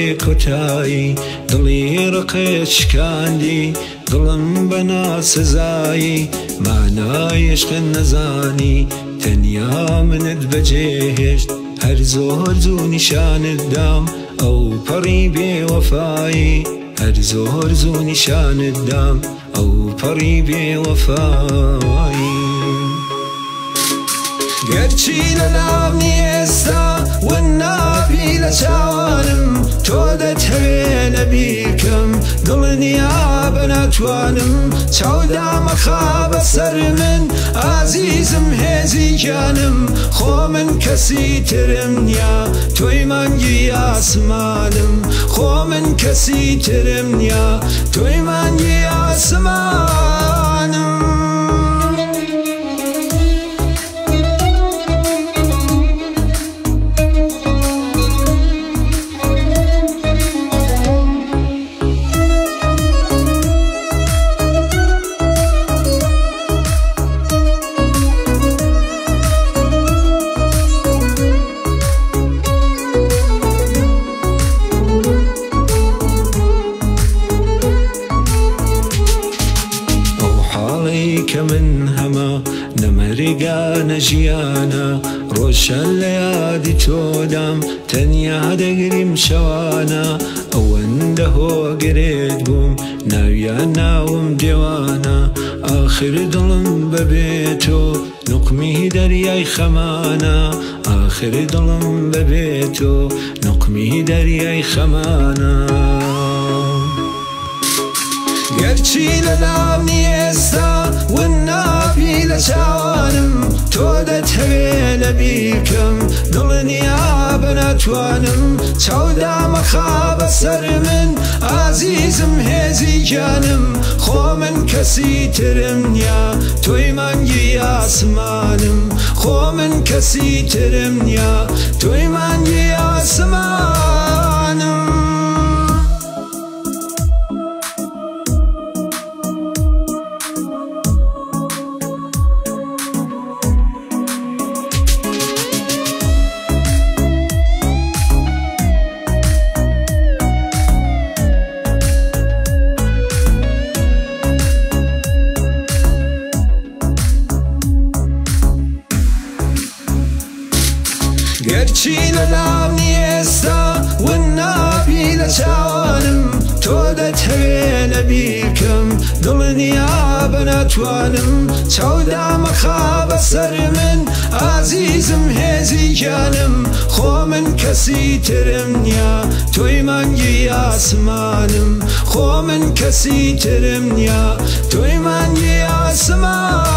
کۆتایی دڵی ڕقت شکاندی دڵم بە ناسزایی مانای عشقت نەزانی تەنیا منت بەجێهێشت هەر زۆر زوو نیشانت دام ئەو پەڕی بێوەفایی هەر زۆر زوو نیشانت دام ئەو پەڕی بێوەفایی گەرچی لەناوی ئێستا ون نابی لە چاوانم تۆ دەتەوێ نەبیکەم دڵنیا بە ناتوانم چاودامەخا بەسەر من ئازیزم هێزی گیانم خۆ من کەسی ترم نییە تۆی مانگی ئاسمانم خۆ من کەسی ترم نییە تۆی مانگی ئاسمانم کە من هەمە نەمەریگا نەژیانە ڕۆشن لە یادی تۆدام تەنیا دەگریم شەوانە ئەوەندە هۆگرێت بووم ناویان ناوم دێوانە ئاخر دڵم بەبێتۆ نوقمی دەریای خەمانە ئاخر دڵم بەبێتۆ نوقمی دەریای خەمانە گەرچی لەناوی ئێستا ون نابی لە چاوانم تۆ دەتەوێ نەبیکەم دڵنیا بە ناتوانم چاودامەخا بەسەر من ئازیزم هێزی گیانم خۆ من کەسی ترم نییە تۆی مانگی ئاسمانم خۆ من کەسی ترم نییە تۆی مانگی ئاسمانم گەرچی لەناوی ئێستا ون نابی لە چاوانم تۆ دەتەوێ نەبیکەم دڵنیا بە ناتوانم چاودامەخا بەسەر من ئازیزم هێزی گیانم خۆ من کەسی ترم نییە تۆی مانگی ئاسمانم خۆ من کەسی ترم نییە تۆی مانگی ئاسمان